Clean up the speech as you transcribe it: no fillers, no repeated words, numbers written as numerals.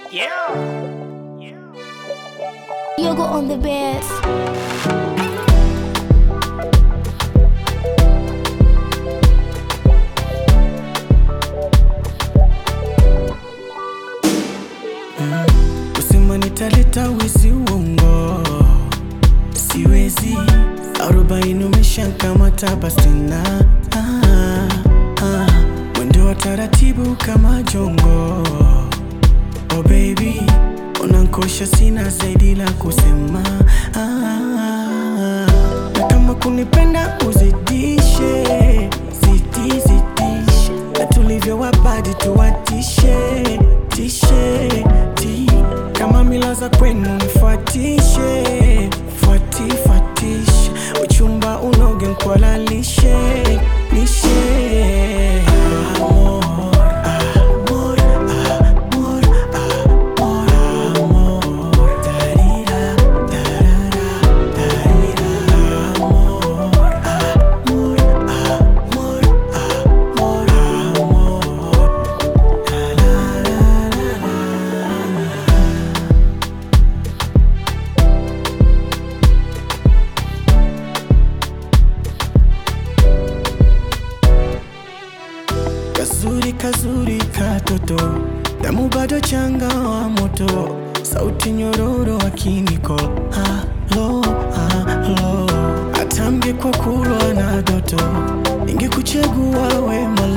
Yeah. Yoga on the bed. Kusema nitaleta wizi uongo siwezi, 40 umeshakamata basi tena mwendo wa taratibu kama jongo. Oh baby, unankosha sina zaidi la kusema na kama kunipenda uzidishe, zidishe na tulivyo wabadi tuwatishe, kama mila za kwenu nifuatishe, fuatishe uchumba unoge nkwalalishe, Kazuri katoto, damu bado changa wa moto, sauti nyororo akiniko halo, atambie kwa kulwa na doto, ingekuchagua we